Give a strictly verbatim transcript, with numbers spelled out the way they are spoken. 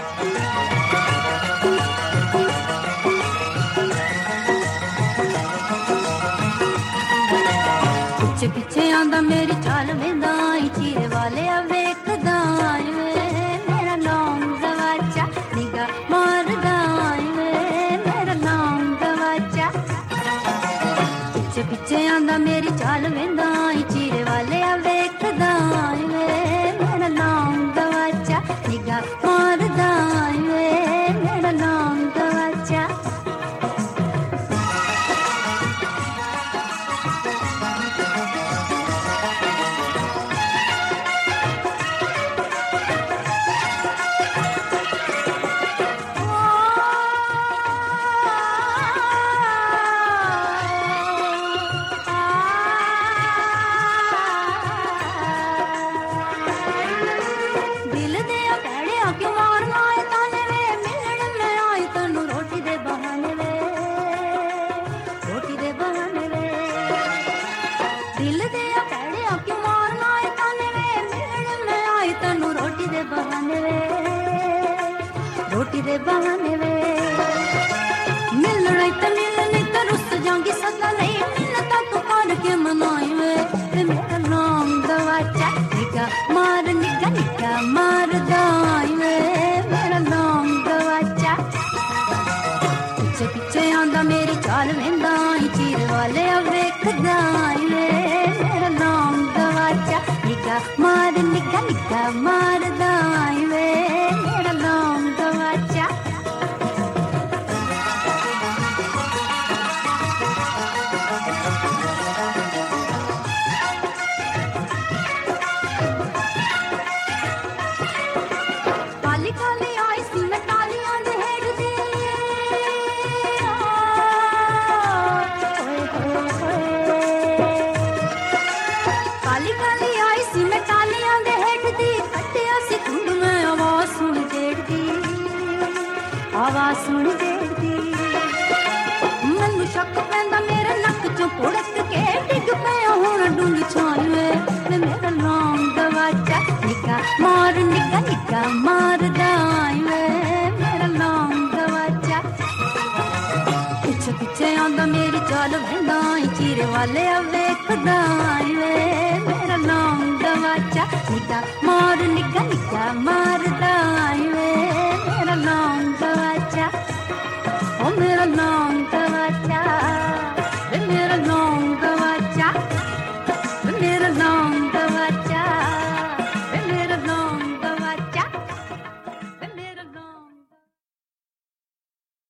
पिछे पिछे आंदा मेरी चाल वेंदा चीरे वाले वेखदा मेरा नाम गवाचा निगाह मारदा मेरा नाम गवाचा पिछे पिछे आंदा मेरी चाल वेंदा चीरे वाले वेखदा मेरा नाम गवाचा निगाह मारदा मेरा नाम गवाचा रोटी दे बहाने वे मिलना तो मिलने तो रुस जाऊंगी सदा नहीं मिलता तो पार के मनाई वे मेरा नाम गवाचा निगाह मार निगाह निगाह मार दाई वे मेरा नाम गवाचा पीछे पीछे आंदा मेरी चाल वेंदा चीर वाले वेखदा वे मेरा नाम गवाचा निगाह मार निगाह निगाह मार दाई वे मेरा नाम गवाचा काली काली आई सी मैं तालियां दे हेड़दी काली काली आई सी मैं तालियां दे हेड़दी कट्टिया सी धुंड में आवाज सुन जेड़दी आवाज सुन जेड़दी मैनू शक पैंदा मेरे नक चों पुड़क के डिग पिया हुण डूंगी छाई वे मेरा नाम गवाचा निगाह मार निगाह निगाह मार दाई वे मेरा नाम गवाचा पिछे पिछे आंदा मेरी चाल वेंदा चीरे वाले वेखदा वे मेरा नाम गवाचा निगाह मार निगाह निगाह मार